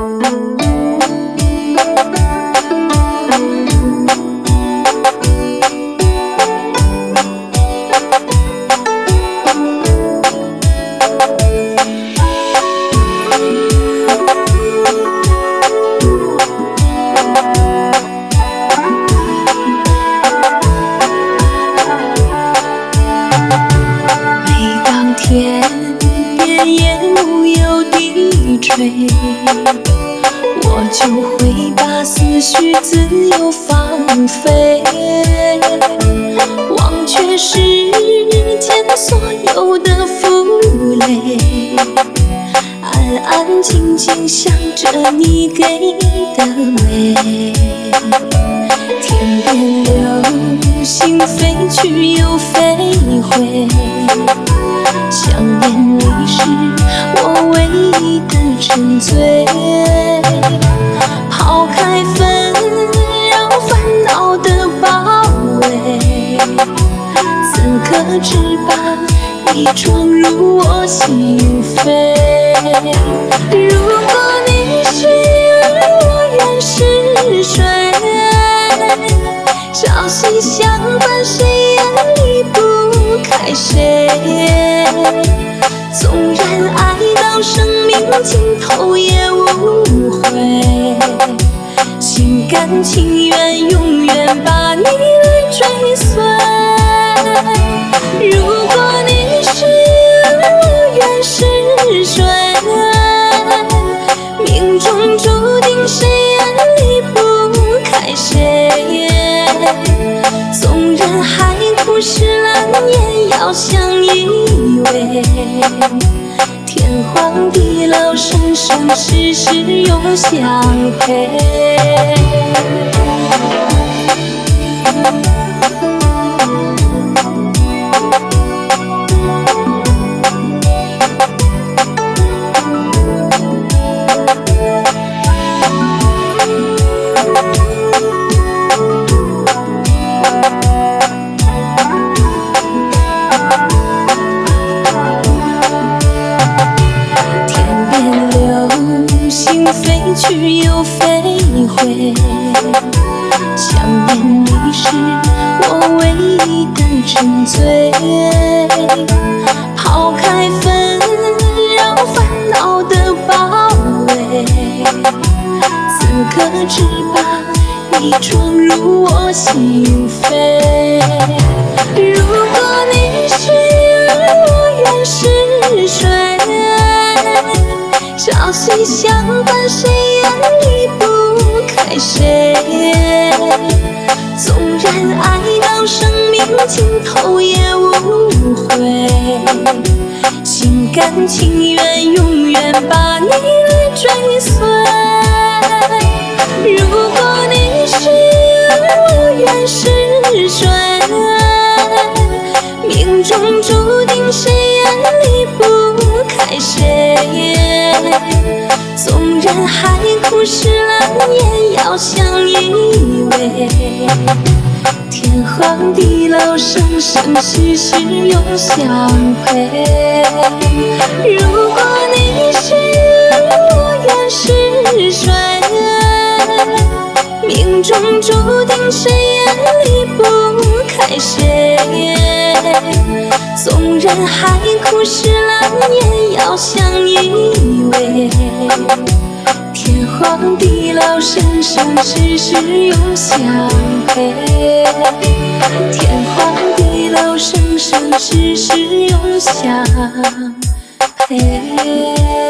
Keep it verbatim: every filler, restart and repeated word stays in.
天边夜幕又低垂，我就会把思绪自由放飞，忘却世间所有的负累，安安静静想着你给的美。天边流星飞去又飞回，想念你是我唯一的沉醉，抛开纷扰烦恼的包围，此刻只把你装入我心扉。如果你是月，我愿是水，朝夕相伴，谁也离不开谁。纵然爱到生命尽头也无悔，心甘情愿永远把你来追随。如果你是月，我愿是水，命中注定谁也离不开谁。纵然海枯石烂，也要相依偎，天荒地老，生生世世永相陪。飞去又飞回，想念你是我唯一的沉醉，抛开纷扰烦恼的包围，此刻只把你装入我心扉。如果你是月，我愿是水，朝夕相伴，谁也离不开谁。纵然爱到生命尽头也无悔，心甘情愿永远把你来追随。如果你是月，我愿是水，命中注定谁也离不开谁。纵然海枯石烂，也要相依偎，天荒地老，生生世世永相陪。如果你是月，我愿是水，命中注定谁也离不开谁。纵然海枯石烂，也要相依偎，天荒地老，生生世世永相陪。天荒地老，生生世世永相陪。